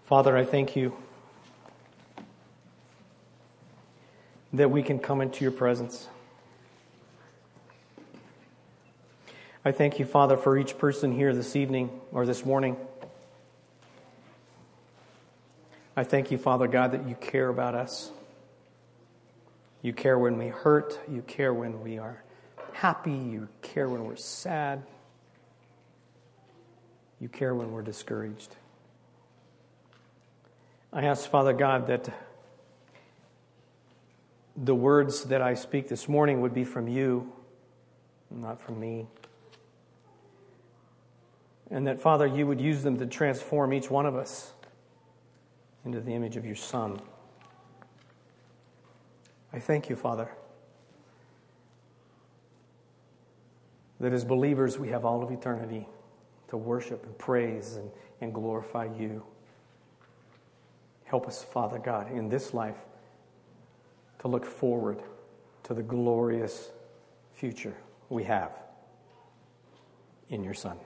Father, I thank you that we can come into your presence. I thank you, Father, for each person here this evening or this morning. I thank you, Father God, that you care about us. You care when we hurt. You care when we are happy. You care when we're sad. You care when we're discouraged. I ask, Father God, that the words that I speak this morning would be from you, not from me. And that, Father, you would use them to transform each one of us into the image of your Son. I thank you, Father, that as believers we have all of eternity to worship and praise and glorify you. Help us, Father God, in this life to look forward to the glorious future we have in your Son.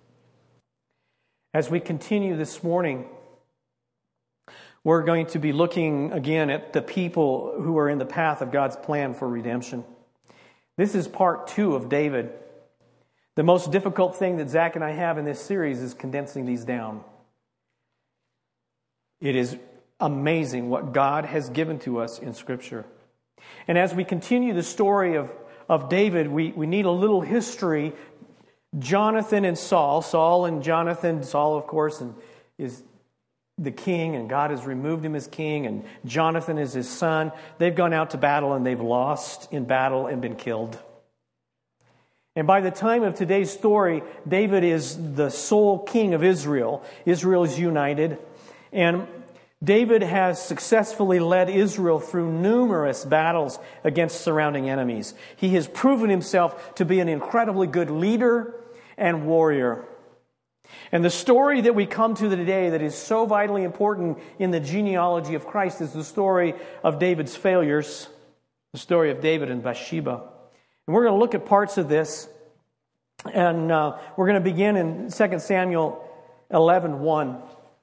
As we continue this morning, we're going to be looking again at the people who are in the path of God's plan for redemption. This is part 2 of David. The most difficult thing that Zach and I have in this series is condensing these down. It is amazing what God has given to us in Scripture. And as we continue the story of David, we need a little history. Jonathan and Saul and Jonathan, Saul, of course, is the king, and God has removed him as king, and Jonathan is his son. They've gone out to battle, and they've lost in battle and been killed. And by the time of today's story, David is the sole king of Israel. Israel is united, and David has successfully led Israel through numerous battles against surrounding enemies. He has proven himself to be an incredibly good leader and warrior. And the story that we come to today that is so vitally important in the genealogy of Christ is the story of David's failures, the story of David and Bathsheba. And we're going to look at parts of this, and we're going to begin in 2 Samuel 11:1.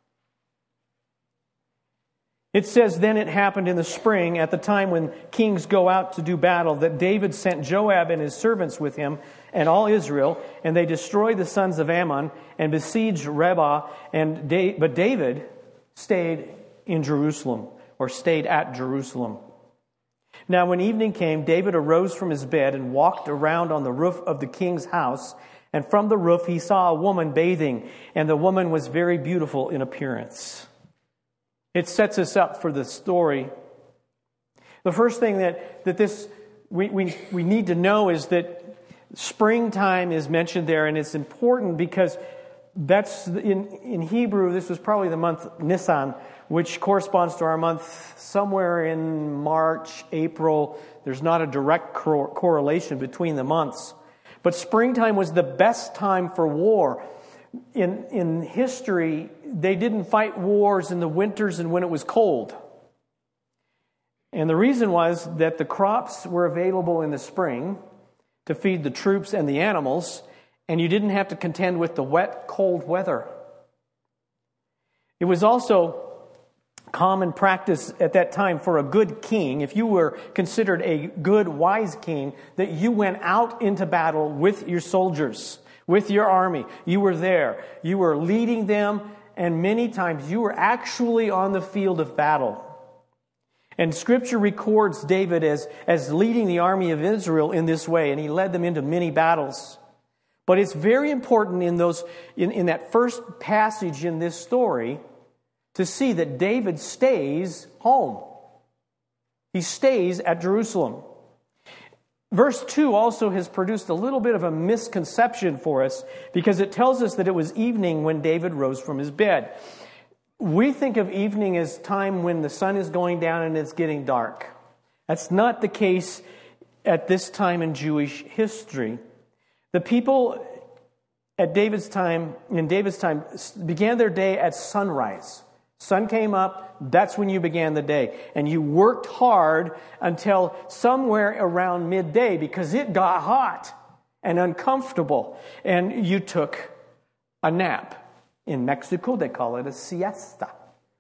It says, "Then it happened in the spring, at the time when kings go out to do battle, that David sent Joab and his servants with him and all Israel, and they destroyed the sons of Ammon and besieged Rabbah. But David stayed in Jerusalem," or stayed at Jerusalem. "Now when evening came, David arose from his bed and walked around on the roof of the king's house. And from the roof he saw a woman bathing, and the woman was very beautiful in appearance." It sets us up for the story. The first thing that we need to know is that springtime is mentioned there, and it's important because that's in Hebrew. This was probably the month Nisan, which corresponds to our month somewhere in March, April. There's not a direct correlation between the months, but springtime was the best time for war. In history, they didn't fight wars in the winters and when it was cold. And the reason was that the crops were available in the spring to feed the troops and the animals, and you didn't have to contend with the wet, cold weather. It was also common practice at that time for a good king, if you were considered a good, wise king, that you went out into battle with your soldiers, with your army. You were there. You were leading them, and many times you were actually on the field of battle. And Scripture records David as leading the army of Israel in this way, and he led them into many battles. But it's very important in that first passage in this story to see that David stays home. He stays at Jerusalem. Verse 2 also has produced a little bit of a misconception for us because it tells us that it was evening when David rose from his bed. We think of evening as time when the sun is going down and it's getting dark. That's not the case at this time in Jewish history. The people in David's time, began their day at sunrise. Sun came up, that's when you began the day. And you worked hard until somewhere around midday because it got hot and uncomfortable. And you took a nap. In Mexico, they call it a siesta.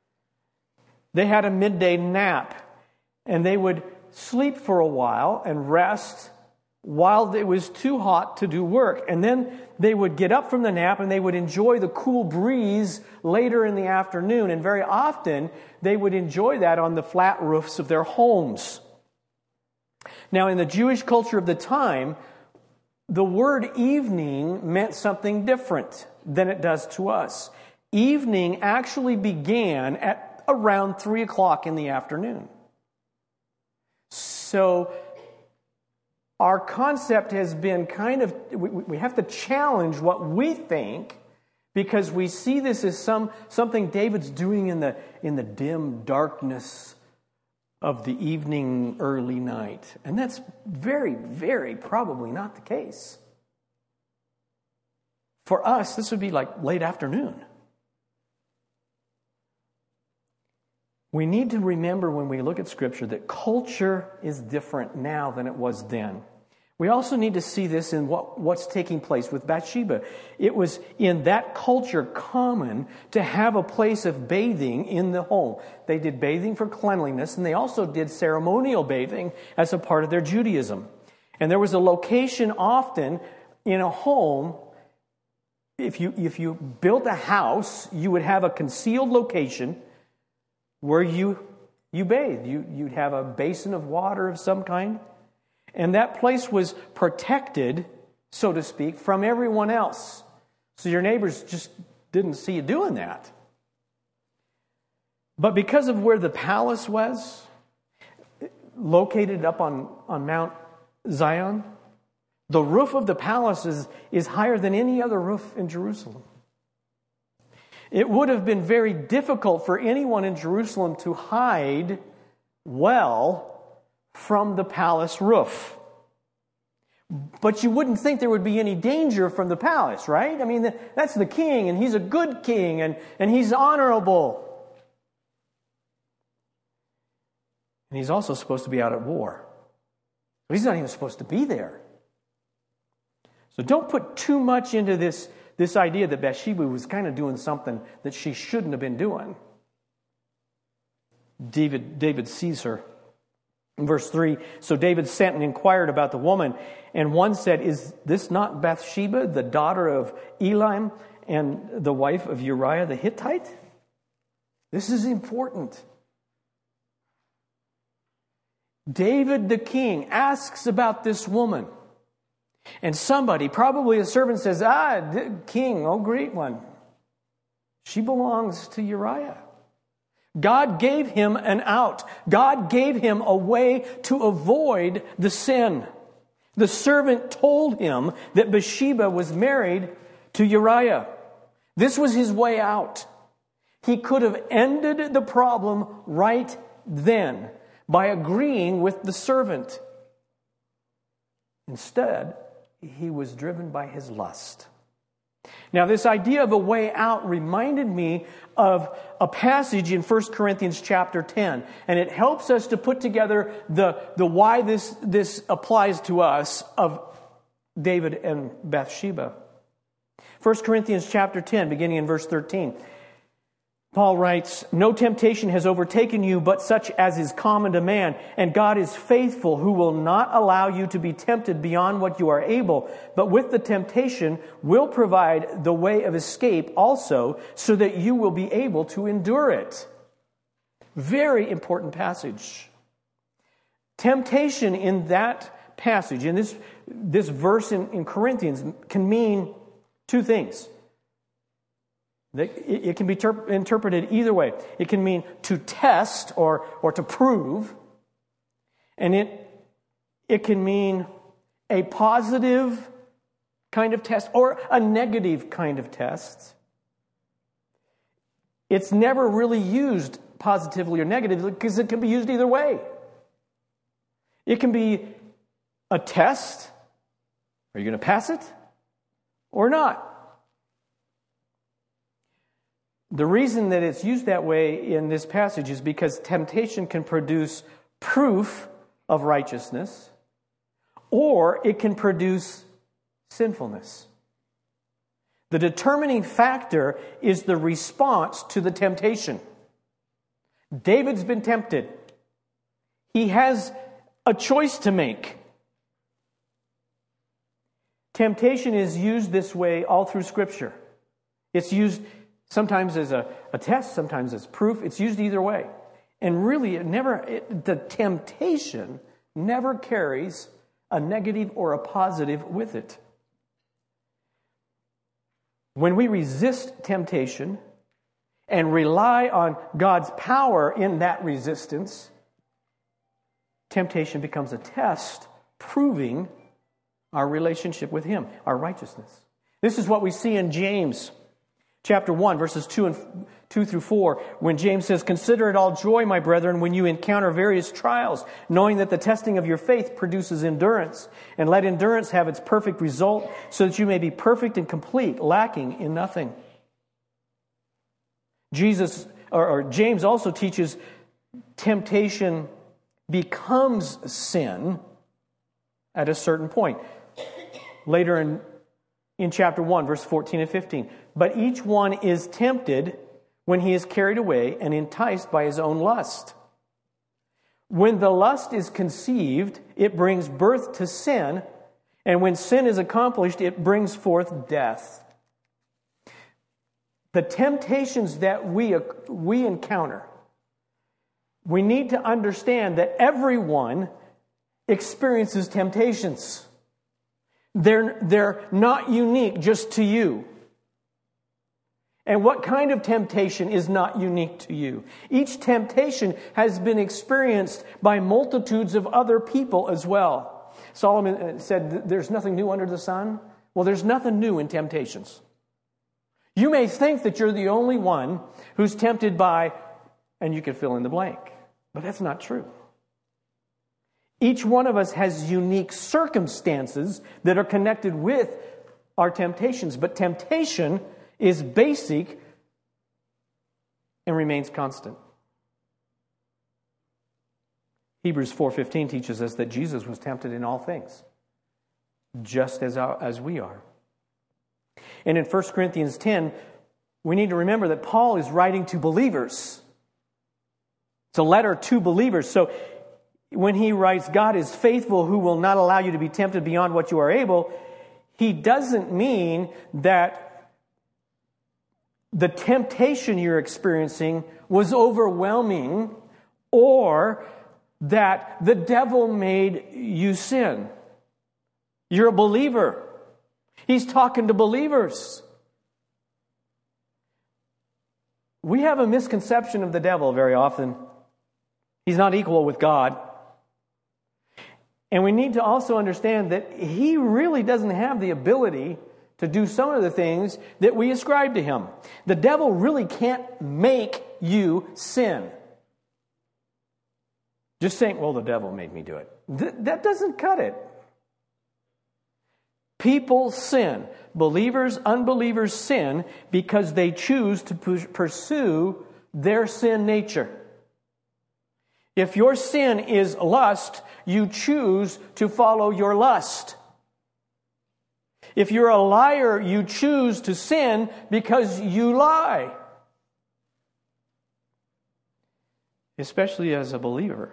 They had a midday nap, and they would sleep for a while and rest while it was too hot to do work. And then they would get up from the nap and they would enjoy the cool breeze later in the afternoon. And very often they would enjoy that on the flat roofs of their homes. Now, in the Jewish culture of the time, the word evening meant something different than it does to us. Evening actually began at around 3 o'clock in the afternoon. So our concept has been we have to challenge what we think, because we see this as something David's doing in the dim darkness of the evening, early night. And that's very, very probably not the case. For us, this would be like late afternoon. We need to remember when we look at Scripture that culture is different now than it was then. We also need to see this in what's taking place with Bathsheba. It was in that culture common to have a place of bathing in the home. They did bathing for cleanliness, and they also did ceremonial bathing as a part of their Judaism. And there was a location often in a home. If you built a house, you would have a concealed location where you bathed. You'd have a basin of water of some kind. And that place was protected, so to speak, from everyone else. So your neighbors just didn't see you doing that. But because of where the palace was, located up on Mount Zion, the roof of the palace is higher than any other roof in Jerusalem. It would have been very difficult for anyone in Jerusalem to hide well from the palace roof. But you wouldn't think there would be any danger from the palace, right? I mean, that's the king, and he's a good king, and he's honorable. And he's also supposed to be out at war. But he's not even supposed to be there. So don't put too much into this idea that Bathsheba was kind of doing something that she shouldn't have been doing. David sees her. In verse 3, so David sent and inquired about the woman, and one said, is this not Bathsheba, the daughter of Eliam and the wife of Uriah the Hittite? This is important. David the king asks about this woman. And somebody, probably a servant, says, king, oh great one, she belongs to Uriah. God gave him an out. God gave him a way to avoid the sin. The servant told him that Bathsheba was married to Uriah. This was his way out. He could have ended the problem right then by agreeing with the servant. Instead, he was driven by his lust. Now, this idea of a way out reminded me of a passage in 1 Corinthians chapter 10. And it helps us to put together the why this applies to us of David and Bathsheba. 1 Corinthians chapter 10, beginning in verse 13. Paul writes, no temptation has overtaken you but such as is common to man, and God is faithful, who will not allow you to be tempted beyond what you are able, but with the temptation will provide the way of escape also, so that you will be able to endure it. Very important passage. Temptation in that passage, in this verse in Corinthians, can mean two things. It can be interpreted either way. It can mean to test or to prove. And it can mean a positive kind of test or a negative kind of test. It's never really used positively or negatively because it can be used either way. It can be a test. Are you going to pass it or not? The reason that it's used that way in this passage is because temptation can produce proof of righteousness, or it can produce sinfulness. The determining factor is the response to the temptation. David's been tempted. He has a choice to make. Temptation is used this way all through Scripture. It's used sometimes as a test, sometimes as proof. It's used either way. And really, the temptation never carries a negative or a positive with it. When we resist temptation and rely on God's power in that resistance, temptation becomes a test proving our relationship with Him, our righteousness. This is what we see in James chapter 1, verses 2 through 4, when James says, "Consider it all joy, my brethren, when you encounter various trials, knowing that the testing of your faith produces endurance. And let endurance have its perfect result, so that you may be perfect and complete, lacking in nothing." James also teaches temptation becomes sin at a certain point. Later in chapter 1, verse 14 and 15. "But each one is tempted when he is carried away and enticed by his own lust. When the lust is conceived, it brings birth to sin, and when sin is accomplished, it brings forth death." The temptations that we encounter, we need to understand that everyone experiences temptations. They're not unique just to you. And what kind of temptation is not unique to you? Each temptation has been experienced by multitudes of other people as well. Solomon said, "There's nothing new under the sun." Well, there's nothing new in temptations. You may think that you're the only one who's tempted by, and you can fill in the blank, but that's not true. Each one of us has unique circumstances that are connected with our temptations, but temptation is basic and remains constant. Hebrews 4:15 teaches us that Jesus was tempted in all things, just as we are. And in 1 Corinthians 10, we need to remember that Paul is writing to believers. It's a letter to believers. So when he writes, "God is faithful, who will not allow you to be tempted beyond what you are able," he doesn't mean that the temptation you're experiencing was overwhelming or that the devil made you sin. You're a believer. He's talking to believers. We have a misconception of the devil very often. He's not equal with God. And we need to also understand that he really doesn't have the ability to do some of the things that we ascribe to him. The devil really can't make you sin. Just saying, "Well, the devil made me do it." That doesn't cut it. People sin. Believers, unbelievers sin because they choose to pursue their sin nature. If your sin is lust, you choose to follow your lust. If you're a liar, you choose to sin because you lie. Especially as a believer.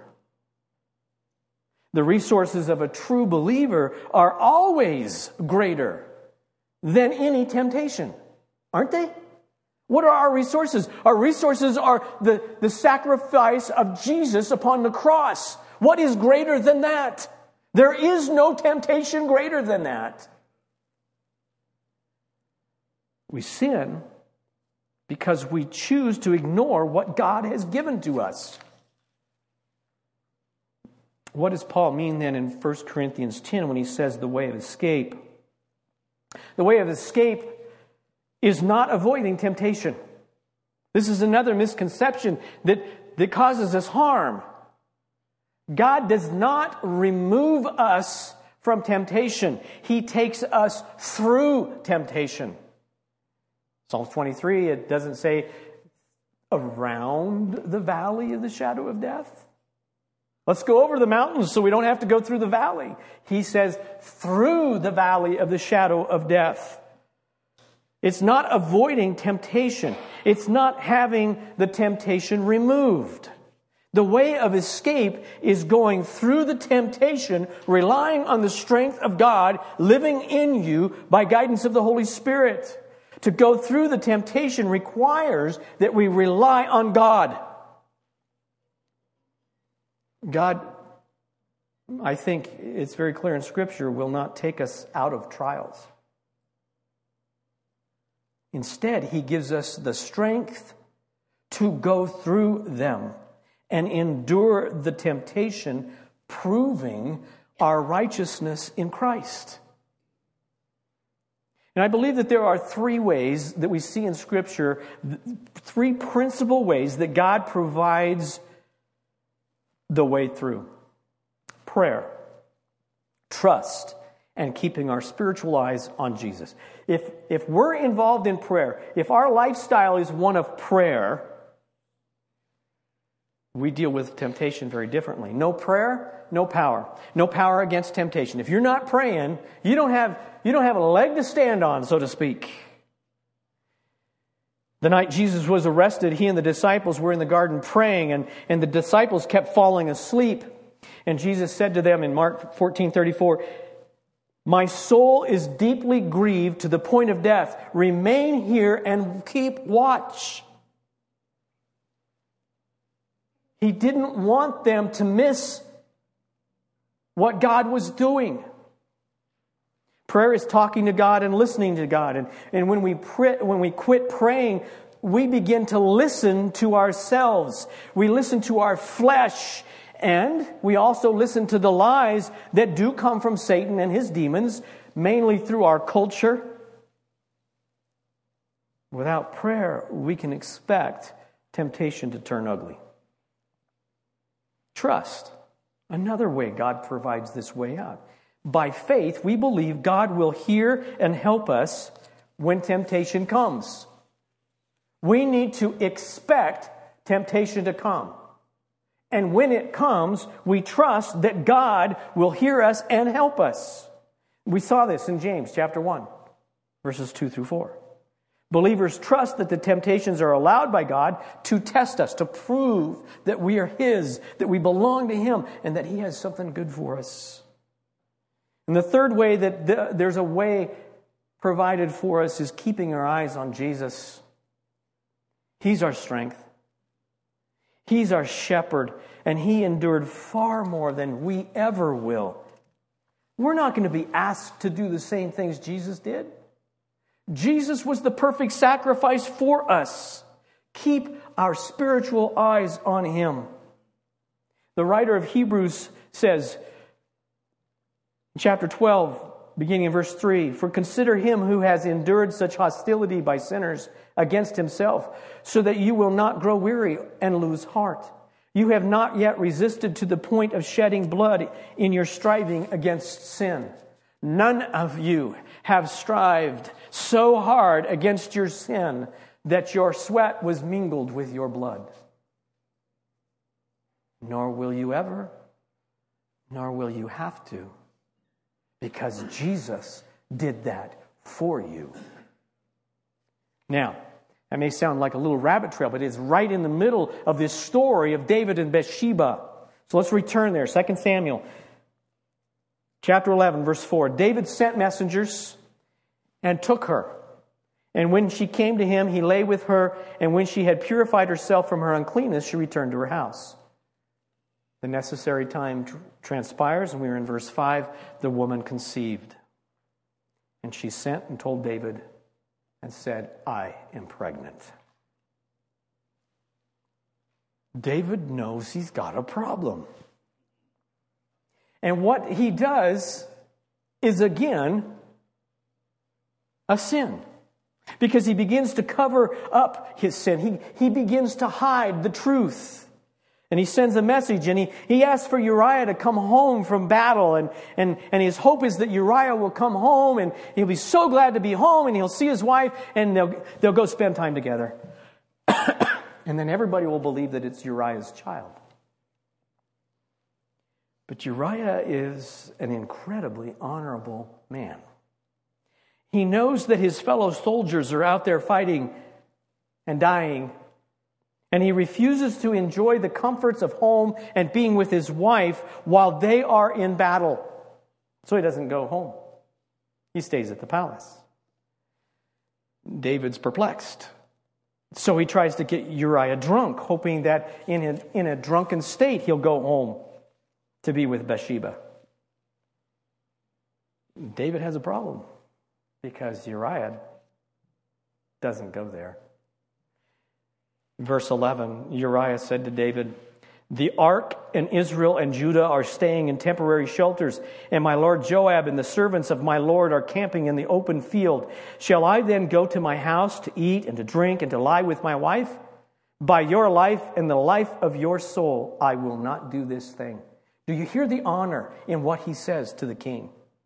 The resources of a true believer are always greater than any temptation, aren't they? What are our resources? Our resources are the sacrifice of Jesus upon the cross. What is greater than that? There is no temptation greater than that. We sin because we choose to ignore what God has given to us. What does Paul mean then in 1 Corinthians 10 when he says the way of escape? The way of escape is not avoiding temptation. This is another misconception that causes us harm. God does not remove us from temptation. He takes us through temptation. Psalm 23, it doesn't say around the valley of the shadow of death. Let's go over the mountains so we don't have to go through the valley. He says through the valley of the shadow of death. It's not avoiding temptation. It's not having the temptation removed. The way of escape is going through the temptation, relying on the strength of God living in you by guidance of the Holy Spirit. To go through the temptation requires that we rely on God. God, I think it's very clear in Scripture, will not take us out of trials. Instead, He gives us the strength to go through them and endure the temptation, proving our righteousness in Christ. And I believe that there are three ways that we see in Scripture, three principal ways that God provides the way through. Prayer, trust, and keeping our spiritual eyes on Jesus. If we're involved in prayer, if our lifestyle is one of prayer, we deal with temptation very differently. No prayer, no power. No power against temptation. If you're not praying, you don't have a leg to stand on, so to speak. The night Jesus was arrested, He and the disciples were in the garden praying, and the disciples kept falling asleep. And Jesus said to them in Mark 14:34, "My soul is deeply grieved to the point of death. Remain here and keep watch." He didn't want them to miss what God was doing. Prayer is talking to God and listening to God. And when we quit praying, we begin to listen to ourselves. We listen to our flesh. And we also listen to the lies that do come from Satan and his demons, mainly through our culture. Without prayer, we can expect temptation to turn ugly. Trust. Another way God provides this way out. By faith, we believe God will hear and help us when temptation comes. We need to expect temptation to come. And when it comes, we trust that God will hear us and help us. We saw this in James chapter 1, verses 2 through 4. Believers trust that the temptations are allowed by God to test us, to prove that we are His, that we belong to Him, and that He has something good for us. And the third way that there's a way provided for us is keeping our eyes on Jesus. He's our strength. He's our shepherd, and He endured far more than we ever will. We're not going to be asked to do the same things Jesus did. Jesus was the perfect sacrifice for us. Keep our spiritual eyes on Him. The writer of Hebrews says, in chapter 12, beginning in verse 3, "For consider Him who has endured such hostility by sinners against Himself, so that you will not grow weary and lose heart. You have not yet resisted to the point of shedding blood in your striving against sin. None of you have strived so hard against your sin that your sweat was mingled with your blood. Nor will you ever, nor will you have to, because Jesus did that for you." Now, that may sound like a little rabbit trail, but it's right in the middle of this story of David and Bathsheba. So let's return there. 2 Samuel chapter 11, verse 4. "David sent messengers and took her. And when she came to him, he lay with her. And when she had purified herself from her uncleanness, she returned to her house." The necessary time transpires, and we are in verse 5. "The woman conceived. And she sent and told David and said, 'I am pregnant.'" David knows he's got a problem. And what he does is, again, a sin. Because he begins to cover up his sin. He begins to hide the truth. And he sends a message, and he asks for Uriah to come home from battle. And his hope is that Uriah will come home, and he'll be so glad to be home, and he'll see his wife, and they'll go spend time together. And then everybody will believe that it's Uriah's child. But Uriah is an incredibly honorable man. He knows that his fellow soldiers are out there fighting and dying. And he refuses to enjoy the comforts of home and being with his wife while they are in battle. So he doesn't go home. He stays at the palace. David's perplexed. So he tries to get Uriah drunk, hoping that in a drunken state he'll go home to be with Bathsheba. David has a problem because Uriah doesn't go there. Verse 11, Uriah said to David, "The ark and Israel and Judah are staying in temporary shelters, and my lord Joab and the servants of my lord are camping in the open field. Shall I then go to my house to eat and to drink and to lie with my wife? By your life and the life of your soul, I will not do this thing." Do you hear the honor in what he says to the king?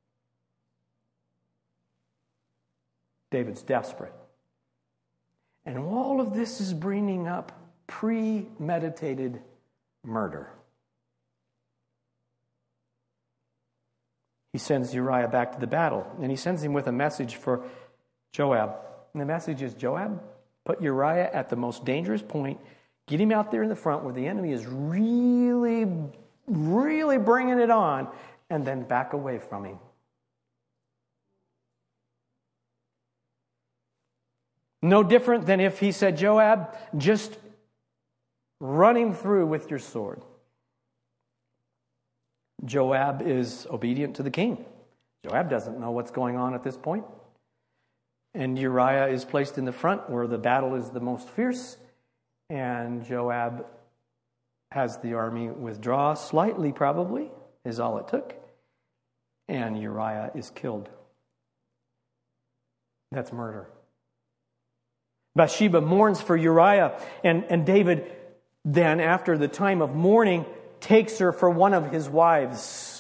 David's desperate. And all of this is bringing up premeditated murder. He sends Uriah back to the battle, and he sends him with a message for Joab. And the message is, Joab, put Uriah at the most dangerous point. Get him out there in the front where the enemy is really bringing it on, and then back away from him. No different than if he said, Joab, just run him through with your sword. Joab is obedient to the king. Joab doesn't know what's going on at this point. And Uriah is placed in the front where the battle is the most fierce. And Joab has the army withdraw slightly, probably, is all it took. And Uriah is killed. That's murder. Bathsheba mourns for Uriah, and David then, after the time of mourning, takes her for one of his wives.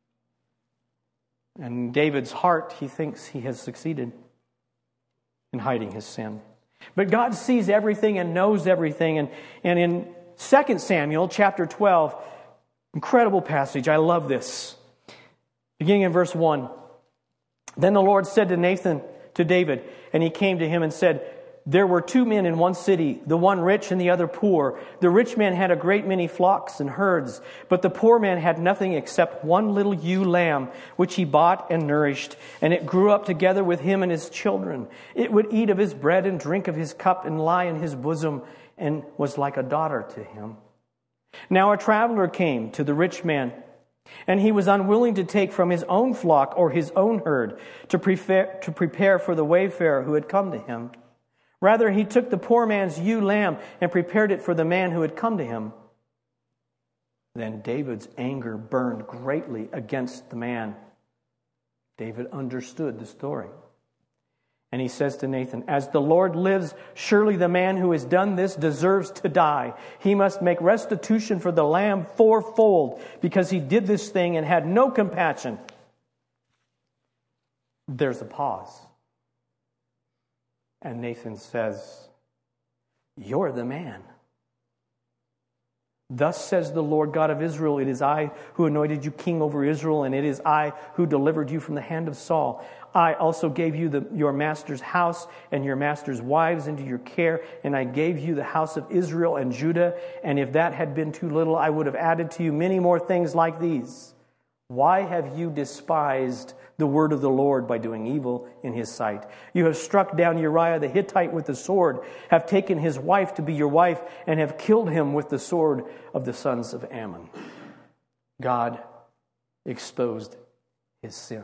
And David's heart, he thinks he has succeeded in hiding his sin. But God sees everything and knows everything. And in 2 Samuel chapter 12, incredible passage, I love this. Beginning in verse 1. Then the Lord said to Nathan, to David, and he came to him and said, "There were 2 men in one city, the one rich and the other poor. The rich man had a great many flocks and herds, but the poor man had nothing except one little ewe lamb, which he bought and nourished, and it grew up together with him and his children. It would eat of his bread and drink of his cup and lie in his bosom, and was like a daughter to him. Now a traveler came to the rich man, and he was unwilling to take from his own flock or his own herd to prepare for the wayfarer who had come to him. Rather, he took the poor man's ewe lamb and prepared it for the man who had come to him. Then David's anger burned greatly against the man." David understood the story. And he says to Nathan, "As the Lord lives, surely the man who has done this deserves to die. He must make restitution for the lamb 4-fold, because he did this thing and had no compassion." There's a pause. And Nathan says, "You're the man. Thus says the Lord God of Israel, it is I who anointed you king over Israel, and it is I who delivered you from the hand of Saul. I also gave you your master's house and your master's wives into your care, and I gave you the house of Israel and Judah, and if that had been too little, I would have added to you many more things like these. Why have you despised the word of the Lord by doing evil in his sight? You have struck down Uriah the Hittite with the sword, have taken his wife to be your wife, and have killed him with the sword of the sons of Ammon." God exposed his sin.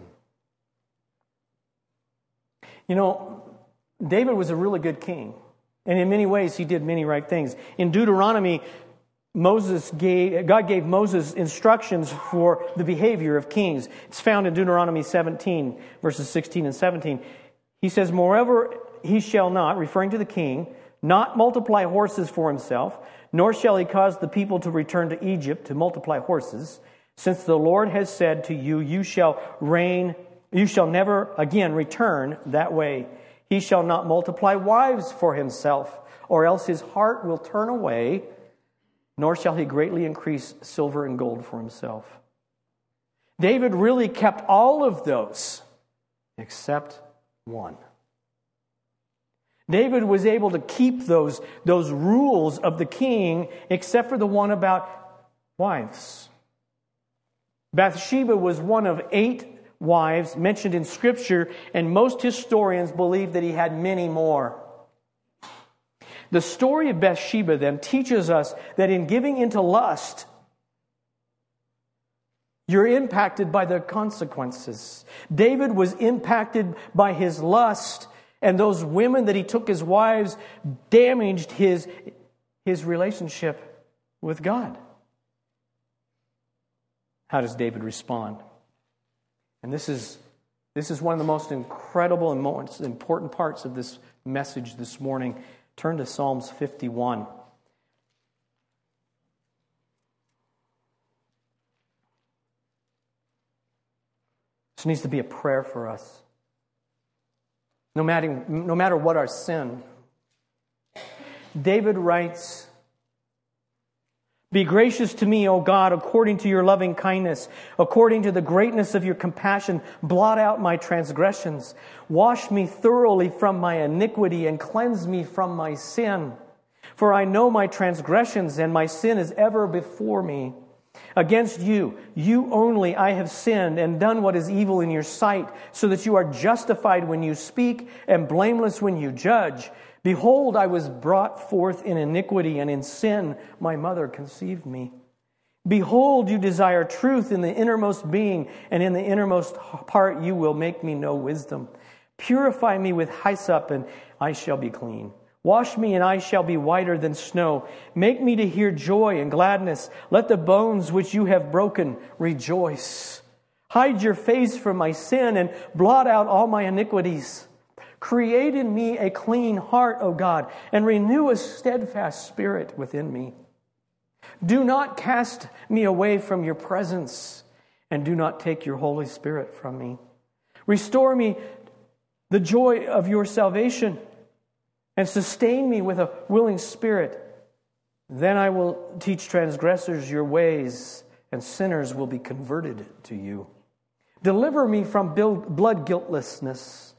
You know, David was a really good king, and in many ways he did many right things. In Deuteronomy, God gave Moses instructions for the behavior of kings. It's found in Deuteronomy 17, verses 16 and 17. He says, "Moreover, he shall not," referring to the king, "not multiply horses for himself, nor shall he cause the people to return to Egypt to multiply horses, since the Lord has said to you, you shall never again return that way. He shall not multiply wives for himself, or else his heart will turn away, nor shall he greatly increase silver and gold for himself." David really kept all of those, except David was able to keep those rules of the king, except for the one about wives. Bathsheba was one of 8 wives mentioned in Scripture, and most historians believe that he had many more. The story of Bathsheba then teaches us that in giving into lust, you're impacted by the consequences. David was impacted by his lust, and those women that he took as wives damaged his relationship with God. How does David respond? And this is one of the most incredible and most important parts of this message this morning. Turn to Psalms 51. This needs to be a prayer for us. No matter what our sin. David writes, "Be gracious to me, O God, according to your loving kindness, according to the greatness of your compassion, blot out my transgressions. Wash me thoroughly from my iniquity and cleanse me from my sin. For I know my transgressions, and my sin is ever before me. Against you only, I have sinned and done what is evil in your sight, so that you are justified when you speak and blameless when you judge. Behold, I was brought forth in iniquity, and in sin my mother conceived me. Behold, you desire truth in the innermost being, and in the innermost part you will make me know wisdom. Purify me with hyssop, and I shall be clean. Wash me, and I shall be whiter than snow. Make me to hear joy and gladness. Let the bones which you have broken rejoice. Hide your face from my sin, and blot out all my iniquities. Create in me a clean heart, O God, and renew a steadfast spirit within me. Do not cast me away from your presence, and do not take your Holy Spirit from me. Restore me the joy of your salvation, and sustain me with a willing spirit. Then I will teach transgressors your ways, and sinners will be converted to you. Deliver me from blood guiltiness,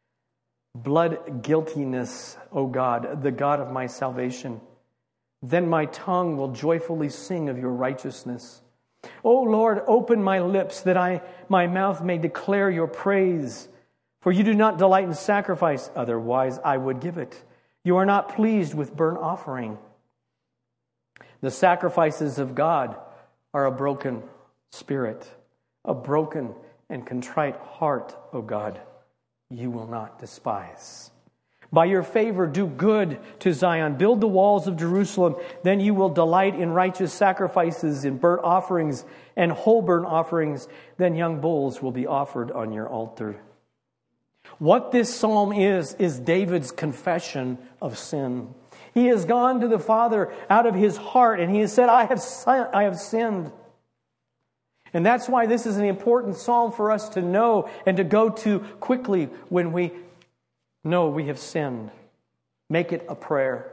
O God, the God of my salvation. Then my tongue will joyfully sing of your righteousness. O Lord, open my lips that my mouth may declare your praise. For you do not delight in sacrifice, otherwise I would give it. You are not pleased with burnt offering. The sacrifices of God are a broken spirit, a broken and contrite heart, O God, you will not despise. By your favor, do good to Zion. Build the walls of Jerusalem. Then you will delight in righteous sacrifices, in burnt offerings and whole burnt offerings. Then young bulls will be offered on your altar. What this psalm is David's confession of sin. He has gone to the Father out of his heart, and he has said, I have sinned. And that's why this is an important psalm for us to know and to go to quickly when we know we have sinned. Make it a prayer.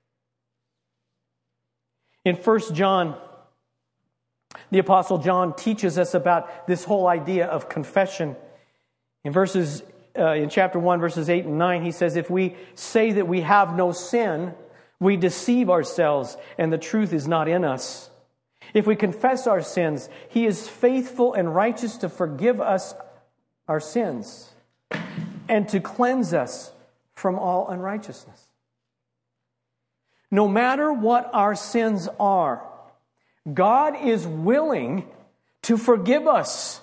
In 1 John, the Apostle John teaches us about this whole idea of confession. In chapter 1, verses 8 and 9, he says, if we say that we have no sin, we deceive ourselves, and the truth is not in us. If we confess our sins, he is faithful and righteous to forgive us our sins and to cleanse us from all unrighteousness. No matter what our sins are, God is willing to forgive us.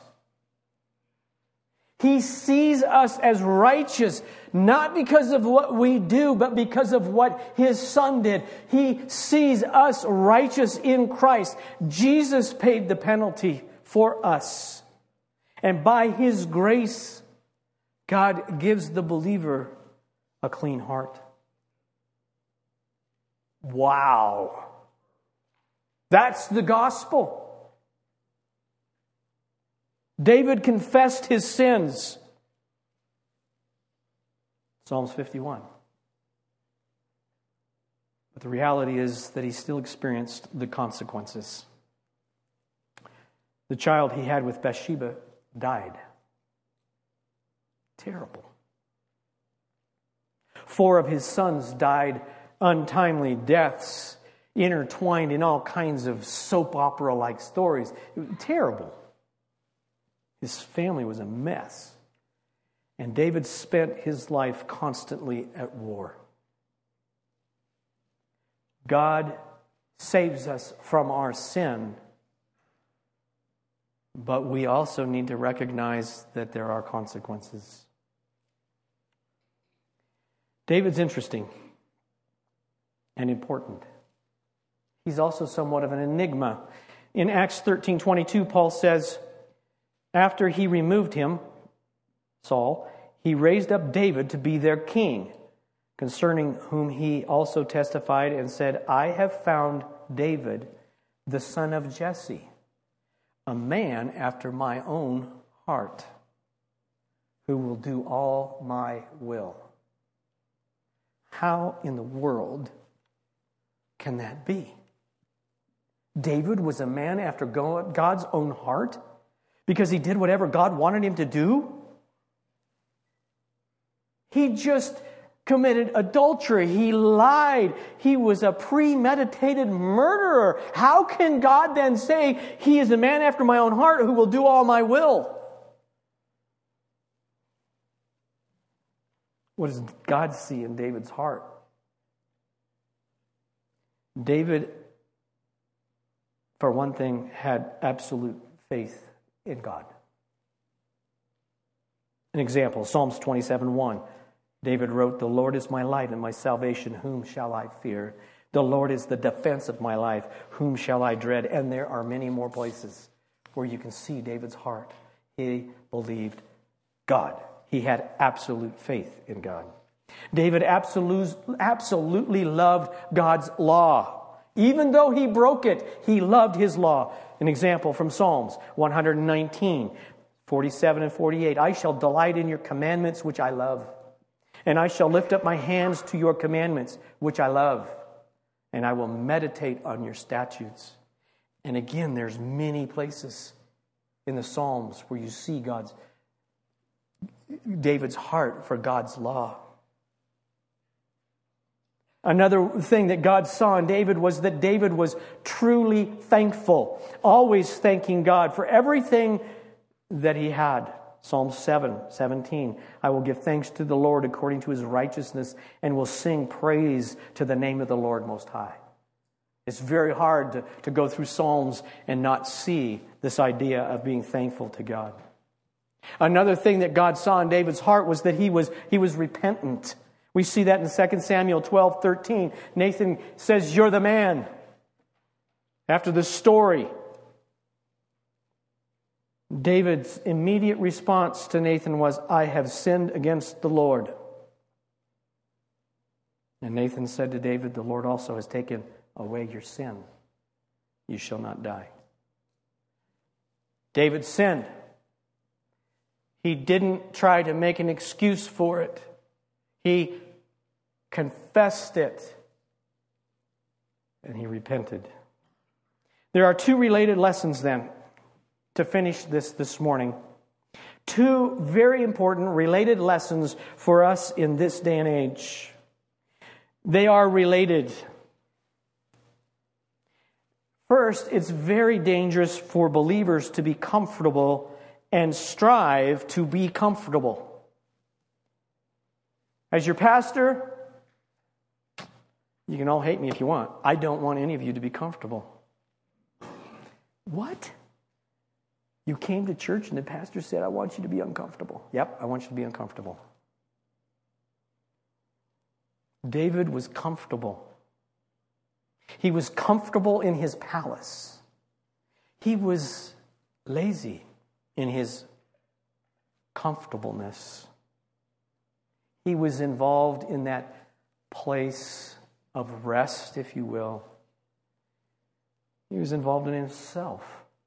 He sees us as righteous, not because of what we do, but because of what His Son did. He sees us righteous in Christ. Jesus paid the penalty for us. And by His grace, God gives the believer a clean heart. Wow. That's the gospel. David confessed his sins. Psalms 51. But the reality is that he still experienced the consequences. The child he had with Bathsheba died. Terrible. 4 of his sons died untimely deaths, intertwined in all kinds of soap opera-like stories. It was terrible. His family was a mess. And David spent his life constantly at war. God saves us from our sin, but we also need to recognize that there are consequences. David's interesting and important. He's also somewhat of an enigma. In Acts 13:22, Paul says, after he removed him, Saul, he raised up David to be their king, concerning whom he also testified and said, I have found David, the son of Jesse, a man after my own heart, who will do all my will. How in the world can that be? David was a man after God's own heart because he did whatever God wanted him to do? He just committed adultery. He lied. He was a premeditated murderer. How can God then say, he is a man after my own heart who will do all my will? What does God see in David's heart? David, for one thing, had absolute faith in God. An example, Psalms 27:1. David wrote, the Lord is my light and my salvation. Whom shall I fear? The Lord is the defense of my life. Whom shall I dread? And there are many more places where you can see David's heart. He believed God. He had absolute faith in God. David absolutely loved God's law. Even though he broke it, he loved his law. An example from Psalms 119, 47 and 48. I shall delight in your commandments, which I love. And I shall lift up my hands to your commandments, which I love. And I will meditate on your statutes. And again, there's many places in the Psalms where you see David's heart for God's law. Another thing that God saw in David was that David was truly thankful, always thanking God for everything that he had. Psalm 7:17. I will give thanks to the Lord according to his righteousness and will sing praise to the name of the Lord Most High. It's very hard to go through Psalms and not see this idea of being thankful to God. Another thing that God saw in David's heart was that he was repentant. We see that in 2 Samuel 12:13. Nathan says, you're the man. After the story, David's immediate response to Nathan was, I have sinned against the Lord. And Nathan said to David, the Lord also has taken away your sin. You shall not die. David sinned. He didn't try to make an excuse for it. He confessed it. And he repented. There are two related lessons then to finish this morning. Two very important related lessons for us in this day and age. They are related. First, it's very dangerous for believers to be comfortable and strive to be comfortable. As your pastor, you can all hate me if you want. I don't want any of you to be comfortable. What? You came to church and the pastor said, I want you to be uncomfortable. Yep, I want you to be uncomfortable. David was comfortable. He was comfortable in his palace. He was lazy in his comfortableness. He was involved in that place of rest, if you will. He was involved in himself.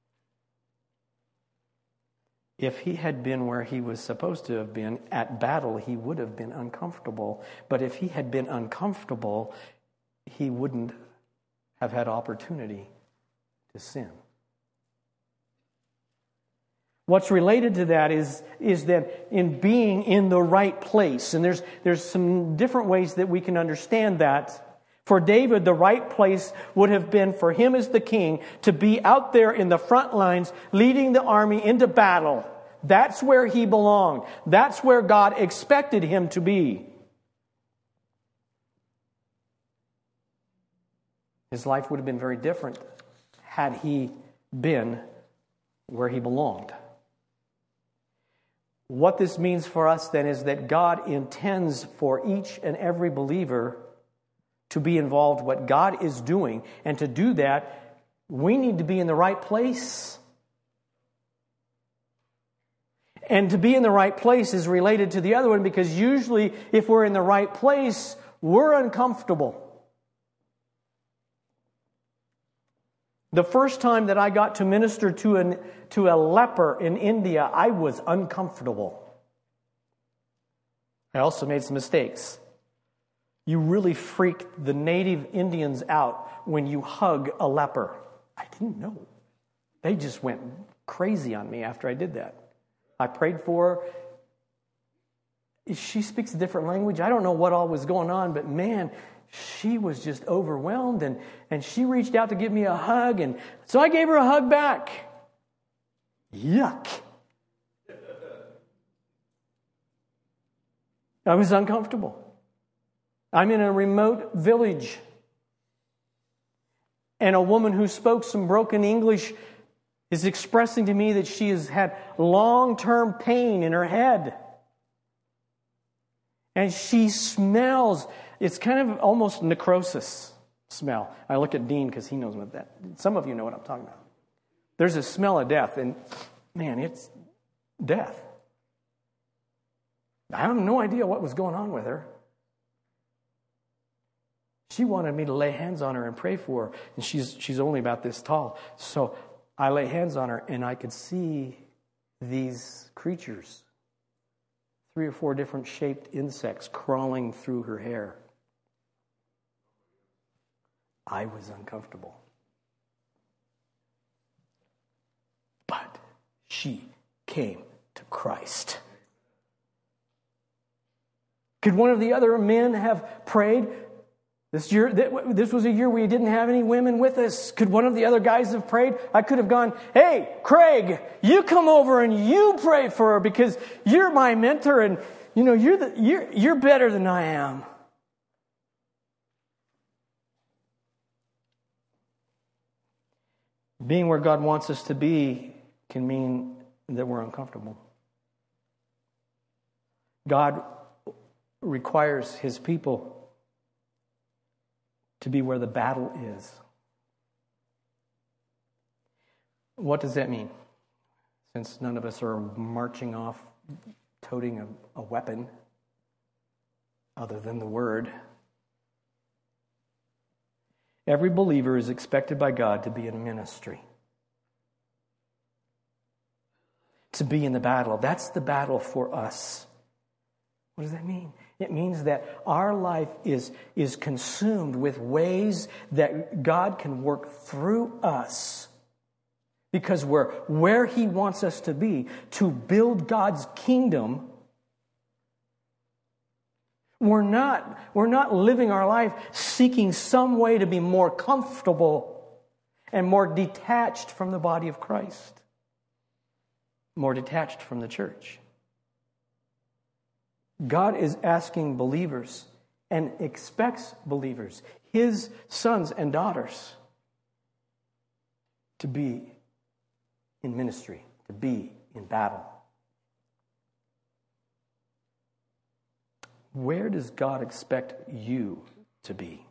If he had been where he was supposed to have been at battle, he would have been uncomfortable. But if he had been uncomfortable, he wouldn't have had opportunity to sin. What's related to that is that in being in the right place. And there's some different ways that we can understand that. For David, the right place would have been for him as the king to be out there in the front lines, leading the army into battle. That's where he belonged. That's where God expected him to be. His life would have been very different had he been where he belonged. What this means for us then is that God intends for each and every believer to be involved in what God is doing. And to do that, we need to be in the right place. And to be in the right place is related to the other one, because usually if we're in the right place, we're uncomfortable. The first time that I got to minister to a leper in India, I was uncomfortable. I also made some mistakes. You really freak the native Indians out when you hug a leper. I didn't know. They just went crazy on me after I did that. I prayed for her. She speaks a different language. I don't know what all was going on, but man, she was just overwhelmed, and she reached out to give me a hug, and so I gave her a hug back. Yuck. I was uncomfortable. I'm in a remote village, and a woman who spoke some broken English is expressing to me that she has had long-term pain in her head. And she smells, it's kind of almost necrosis smell. I look at Dean because he knows what that, some of you know what I'm talking about. There's a smell of death, and man, it's death. I have no idea what was going on with her. She wanted me to lay hands on her and pray for her, and she's only about this tall. So I lay hands on her, and I could see these creatures, 3 or 4 different shaped insects crawling through her hair. I was uncomfortable. But she came to Christ. Could one of the other men have prayed? This was a year we didn't have any women with us. Could one of the other guys have prayed? I could have gone, hey, Craig, you come over and you pray for her because you're my mentor and you're better than I am. Being where God wants us to be can mean that we're uncomfortable. God requires His people to be where the battle is. What does that mean? Since none of us are marching off toting a weapon other than the Word, every believer is expected by God to be in ministry. To be in the battle. That's the battle for us. What does that mean? It means that our life is consumed with ways that God can work through us because we're where He wants us to be to build God's kingdom. We're not living our life seeking some way to be more comfortable and more detached from the body of Christ, more detached from the church. God is asking believers and expects believers, His sons and daughters, to be in ministry, to be in battle. Where does God expect you to be?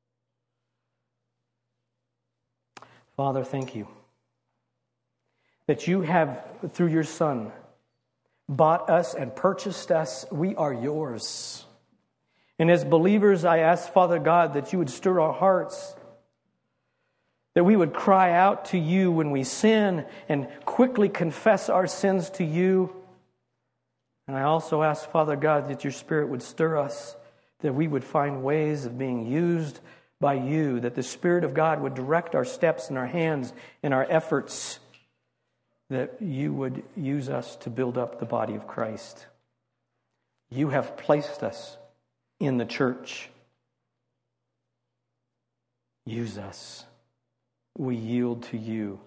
Father, thank you that you have, through your Son, bought us and purchased us. We are yours. And as believers, I ask, Father God, that you would stir our hearts, that we would cry out to you when we sin and quickly confess our sins to you. And I also ask, Father God, that your Spirit would stir us, that we would find ways of being used by you, that the Spirit of God would direct our steps and our hands and our efforts that you would use us to build up the body of Christ. You have placed us in the church. Use us. We yield to you.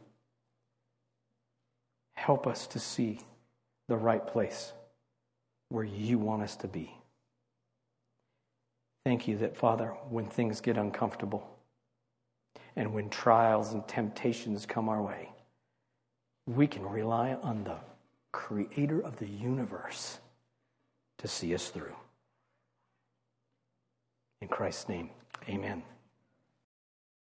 Help us to see the right place where you want us to be. Thank you that, Father, when things get uncomfortable and when trials and temptations come our way, we can rely on the Creator of the universe to see us through. In Christ's name, amen.